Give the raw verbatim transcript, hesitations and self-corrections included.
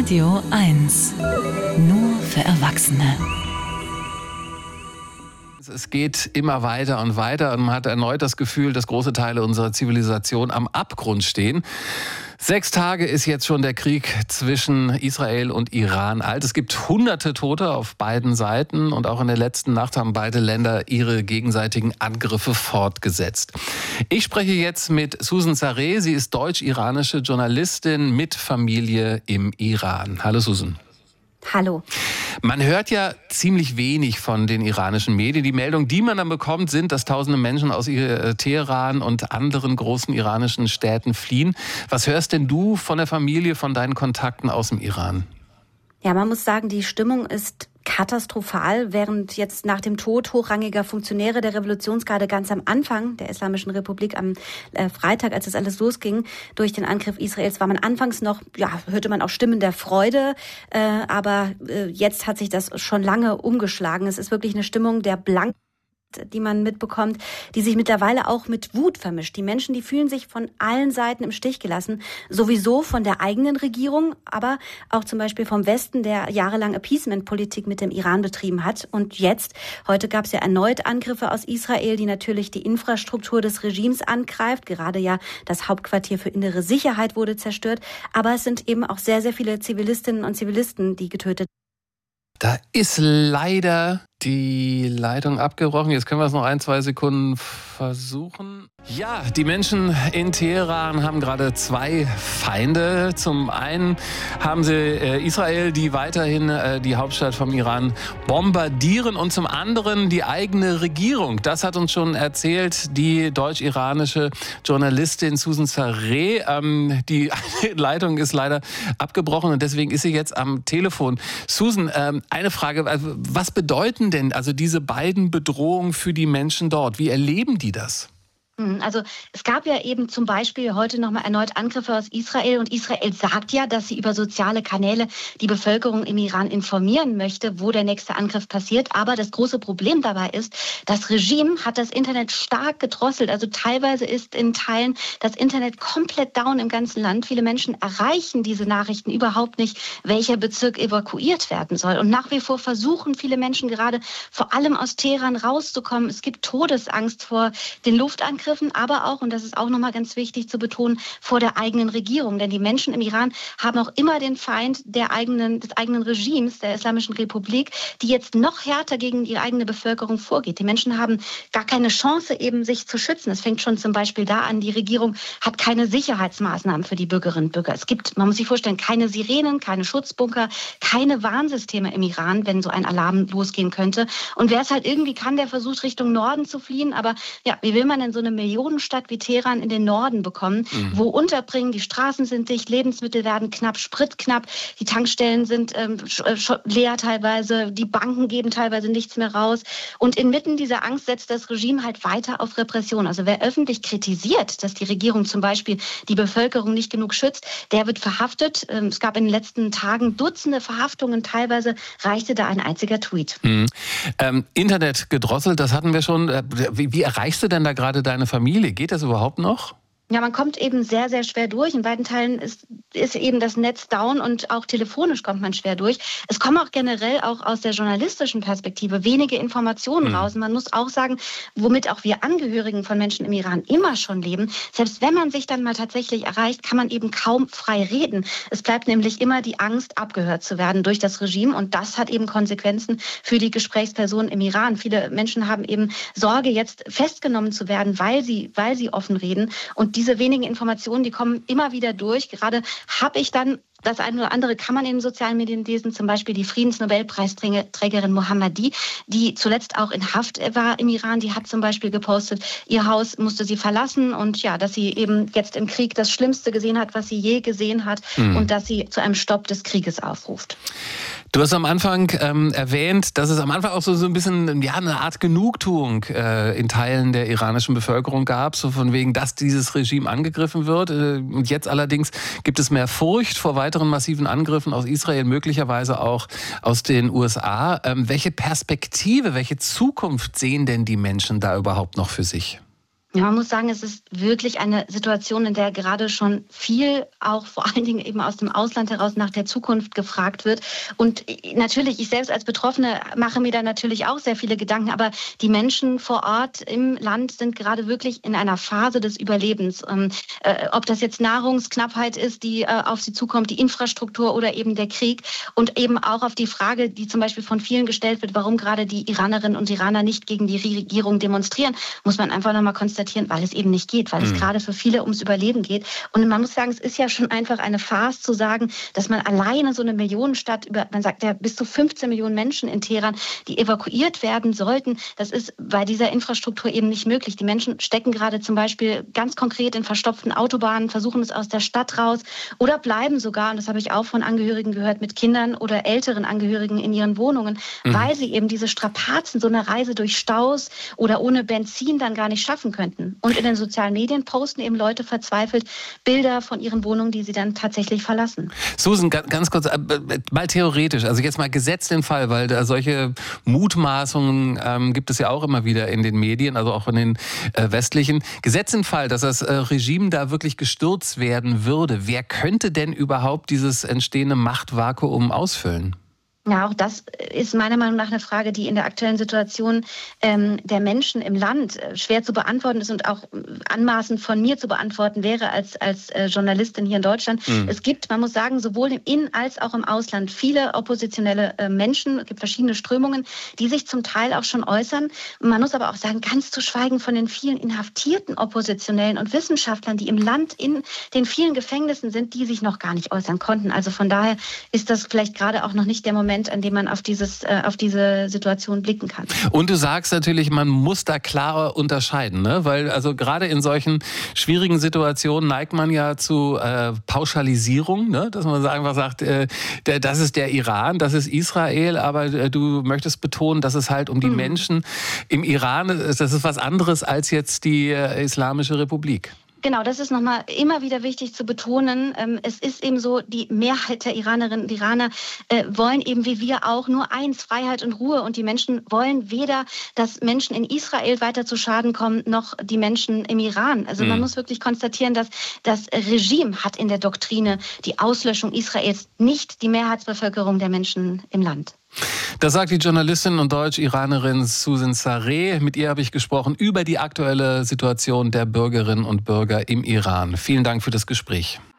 Radio eins. Nur für Erwachsene. Es geht immer weiter und weiter und man hat erneut das Gefühl, dass große Teile unserer Zivilisation am Abgrund stehen. Sechs Tage ist jetzt schon der Krieg zwischen Israel und Iran alt. Es gibt hunderte Tote auf beiden Seiten und auch in der letzten Nacht haben beide Länder ihre gegenseitigen Angriffe fortgesetzt. Ich spreche jetzt mit Susan Zareh. Sie ist deutsch-iranische Journalistin mit Familie im Iran. Hallo Susan. Hallo. Man hört ja ziemlich wenig von den iranischen Medien. Die Meldungen, die man dann bekommt, sind, dass tausende Menschen aus Teheran und anderen großen iranischen Städten fliehen. Was hörst denn du von der Familie, von deinen Kontakten aus dem Iran? Ja, man muss sagen, die Stimmung ist katastrophal, während jetzt nach dem Tod hochrangiger Funktionäre der Revolutionsgarde ganz am Anfang der Islamischen Republik am äh, Freitag, als das alles losging, durch den Angriff Israels, war man anfangs noch, ja, hörte man auch Stimmen der Freude, äh, aber äh, jetzt hat sich das schon lange umgeschlagen. Es ist wirklich eine Stimmung der blanken, die man mitbekommt, die sich mittlerweile auch mit Wut vermischt. Die Menschen, die fühlen sich von allen Seiten im Stich gelassen, sowieso von der eigenen Regierung, aber auch zum Beispiel vom Westen, der jahrelang Appeasement-Politik mit dem Iran betrieben hat. Und jetzt, heute gab es ja erneut Angriffe aus Israel, die natürlich die Infrastruktur des Regimes angreift. Gerade ja das Hauptquartier für innere Sicherheit wurde zerstört. Aber es sind eben auch sehr, sehr viele Zivilistinnen und Zivilisten, die getötet werden. Da ist leider die Leitung abgebrochen. Jetzt können wir es noch ein, zwei Sekunden versuchen. Ja, die Menschen in Teheran haben gerade zwei Feinde. Zum einen haben sie äh, Israel, die weiterhin äh, die Hauptstadt vom Iran bombardieren, und zum anderen die eigene Regierung. Das hat uns schon erzählt die deutsch-iranische Journalistin Susan Zareh. Ähm, die Leitung ist leider abgebrochen und deswegen ist sie jetzt am Telefon. Susan, ähm, eine Frage, was bedeuten denn also diese beiden Bedrohungen für die Menschen dort? Wie erleben die das? Also es gab ja eben zum Beispiel heute nochmal erneut Angriffe aus Israel, und Israel sagt ja, dass sie über soziale Kanäle die Bevölkerung im Iran informieren möchte, wo der nächste Angriff passiert. Aber das große Problem dabei ist, das Regime hat das Internet stark gedrosselt. Also teilweise ist in Teilen das Internet komplett down im ganzen Land. Viele Menschen erreichen diese Nachrichten überhaupt nicht, welcher Bezirk evakuiert werden soll. Und nach wie vor versuchen viele Menschen gerade vor allem aus Teheran rauszukommen. Es gibt Todesangst vor den Luftangriffen, aber auch, und das ist auch nochmal ganz wichtig zu betonen, vor der eigenen Regierung. Denn die Menschen im Iran haben auch immer den Feind der eigenen, des eigenen Regimes, der Islamischen Republik, die jetzt noch härter gegen ihre eigene Bevölkerung vorgeht. Die Menschen haben gar keine Chance, eben sich zu schützen. Es fängt schon zum Beispiel da an, die Regierung hat keine Sicherheitsmaßnahmen für die Bürgerinnen und Bürger. Es gibt, man muss sich vorstellen, keine Sirenen, keine Schutzbunker, keine Warnsysteme im Iran, wenn so ein Alarm losgehen könnte. Und wer es halt irgendwie kann, der versucht, Richtung Norden zu fliehen. Aber ja, wie will man denn so eine Millionenstadt wie Teheran in den Norden bekommen, mhm. wo unterbringen, die Straßen sind dicht, Lebensmittel werden knapp, Sprit knapp, die Tankstellen sind ähm, leer teilweise, die Banken geben teilweise nichts mehr raus. Und inmitten dieser Angst setzt das Regime halt weiter auf Repression. Also wer öffentlich kritisiert, dass die Regierung zum Beispiel die Bevölkerung nicht genug schützt, der wird verhaftet. Ähm, es gab in den letzten Tagen Dutzende Verhaftungen, teilweise reichte da ein einziger Tweet. Mhm. Ähm, Internet gedrosselt, das hatten wir schon. Wie, wie erreichst du denn da gerade deine Familie? Geht das überhaupt noch? Ja, man kommt eben sehr, sehr schwer durch. In beiden Teilen ist, ist eben das Netz down und auch telefonisch kommt man schwer durch. Es kommen auch generell auch aus der journalistischen Perspektive wenige Informationen mhm. raus. Und man muss auch sagen, womit auch wir Angehörigen von Menschen im Iran immer schon leben, selbst wenn man sich dann mal tatsächlich erreicht, kann man eben kaum frei reden. Es bleibt nämlich immer die Angst, abgehört zu werden durch das Regime, und das hat eben Konsequenzen für die Gesprächspersonen im Iran. Viele Menschen haben eben Sorge, jetzt festgenommen zu werden, weil sie, weil sie offen reden, und diese wenigen Informationen, die kommen immer wieder durch. Gerade habe ich dann, das eine oder andere kann man in den sozialen Medien lesen, zum Beispiel die Friedensnobelpreisträgerin Mohammadi, die zuletzt auch in Haft war im Iran, die hat zum Beispiel gepostet, ihr Haus musste sie verlassen, und ja, dass sie eben jetzt im Krieg das Schlimmste gesehen hat, was sie je gesehen hat, mhm. und dass sie zu einem Stopp des Krieges aufruft. Du hast am Anfang ähm, erwähnt, dass es am Anfang auch so, so ein bisschen ja, eine Art Genugtuung äh, in Teilen der iranischen Bevölkerung gab, so von wegen, dass dieses Regime angegriffen wird. Äh, und jetzt allerdings gibt es mehr Furcht vor weiteren massiven Angriffen aus Israel, möglicherweise auch aus den U S A. Ähm, welche Perspektive, welche Zukunft sehen denn die Menschen da überhaupt noch für sich? Ja, man muss sagen, es ist wirklich eine Situation, in der gerade schon viel, auch vor allen Dingen eben aus dem Ausland heraus, nach der Zukunft gefragt wird. Und natürlich, ich selbst als Betroffene mache mir da natürlich auch sehr viele Gedanken, aber die Menschen vor Ort im Land sind gerade wirklich in einer Phase des Überlebens. Ähm, äh, ob das jetzt Nahrungsknappheit ist, die äh, auf sie zukommt, die Infrastruktur oder eben der Krieg und eben auch auf die Frage, die zum Beispiel von vielen gestellt wird, warum gerade die Iranerinnen und Iraner nicht gegen die Regierung demonstrieren, muss man einfach nochmal konstatieren, weil es eben nicht geht, weil es mhm. gerade für viele ums Überleben geht. Und man muss sagen, es ist ja schon einfach eine Farce zu sagen, dass man alleine so eine Millionenstadt, über, man sagt ja bis zu fünfzehn Millionen Menschen in Teheran, die evakuiert werden sollten, das ist bei dieser Infrastruktur eben nicht möglich. Die Menschen stecken gerade zum Beispiel ganz konkret in verstopften Autobahnen, versuchen es aus der Stadt raus oder bleiben sogar, und das habe ich auch von Angehörigen gehört, mit Kindern oder älteren Angehörigen in ihren Wohnungen, mhm. weil sie eben diese Strapazen, so eine Reise durch Staus oder ohne Benzin dann gar nicht schaffen können. Und in den sozialen Medien posten eben Leute verzweifelt Bilder von ihren Wohnungen, die sie dann tatsächlich verlassen. Susan, ganz kurz, mal theoretisch, also jetzt mal gesetzt den Fall, weil da solche Mutmaßungen ähm, gibt es ja auch immer wieder in den Medien, also auch in den äh, westlichen. Gesetzt den Fall, dass das äh, Regime da wirklich gestürzt werden würde, wer könnte denn überhaupt dieses entstehende Machtvakuum ausfüllen? Ja, auch das ist meiner Meinung nach eine Frage, die in der aktuellen Situation ähm, der Menschen im Land äh, schwer zu beantworten ist und auch anmaßend von mir zu beantworten wäre als, als äh, Journalistin hier in Deutschland. Mhm. Es gibt, man muss sagen, sowohl im In- als auch im Ausland viele oppositionelle äh, Menschen, es gibt verschiedene Strömungen, die sich zum Teil auch schon äußern. Man muss aber auch sagen, ganz zu schweigen von den vielen inhaftierten Oppositionellen und Wissenschaftlern, die im Land in den vielen Gefängnissen sind, die sich noch gar nicht äußern konnten. Also von daher ist das vielleicht gerade auch noch nicht der Moment, an dem man auf, dieses, äh, auf diese Situation blicken kann. Und du sagst natürlich, man muss da klarer unterscheiden, ne? Weil also gerade in solchen schwierigen Situationen neigt man ja zu äh, Pauschalisierung, ne? Dass man einfach sagt, äh, der, das ist der Iran, das ist Israel, aber äh, du möchtest betonen, dass es halt um die mhm. Menschen im Iran ist, das ist was anderes als jetzt die äh, Islamische Republik. Genau, das ist nochmal immer wieder wichtig zu betonen. Es ist eben so, die Mehrheit der Iranerinnen und Iraner wollen eben wie wir auch nur eins, Freiheit und Ruhe. Und die Menschen wollen weder, dass Menschen in Israel weiter zu Schaden kommen, noch die Menschen im Iran. Also mhm. man muss wirklich konstatieren, dass das Regime hat in der Doktrine die Auslöschung Israels, nicht die Mehrheitsbevölkerung der Menschen im Land. Das sagt die Journalistin und Deutsch-Iranerin Susan Sareh. Mit ihr habe ich gesprochen über die aktuelle Situation der Bürgerinnen und Bürger im Iran. Vielen Dank für das Gespräch.